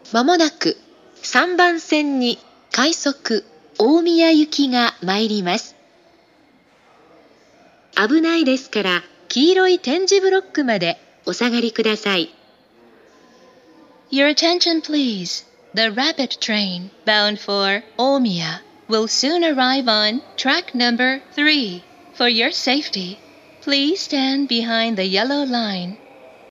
まもなく3番線に快速大宮行きが参ります。危ないですから黄色い点字ブロックまでお下がりください。 Your attention please. The rapid train bound for Omiya will soon arrive on track number 3. For your safety, please stand behind the yellow line